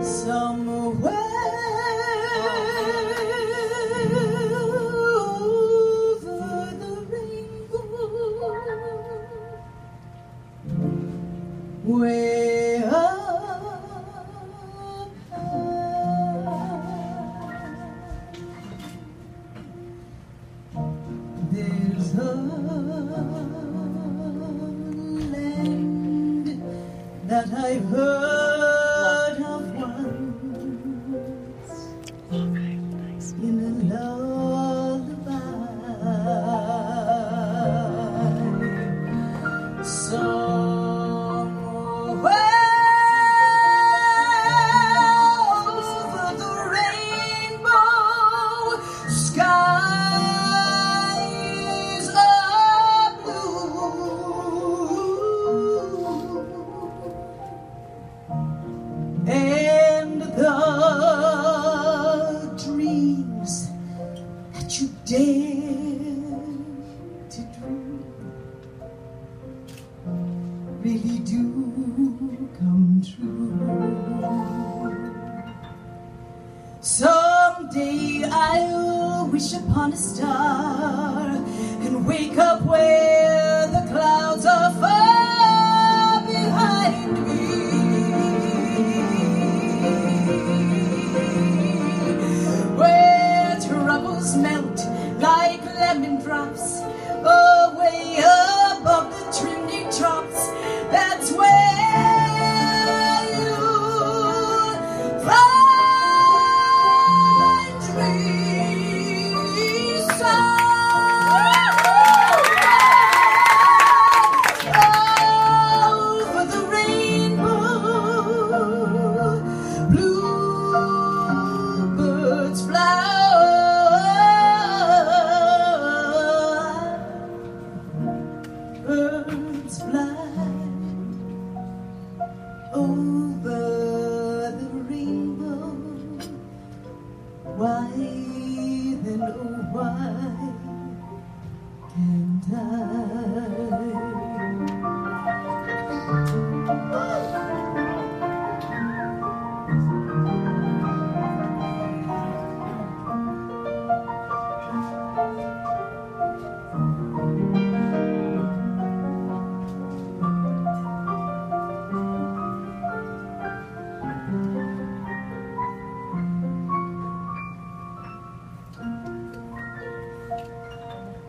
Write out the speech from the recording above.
Somewhere over the rainbow, way up high, there's a land that I've heard of once in a lullaby. Somewhere over the rainbow, skies are blue, and the dreams that you dare to dream really do come true. Someday I'll wish upon a star and wake up where the clouds are far behind me, where troubles melt like lemon drops away above the chimney tops. That's where you'll find me. Over the rainbow, bluebirds fly, birds fly over the rainbow. Why then, oh why can't I?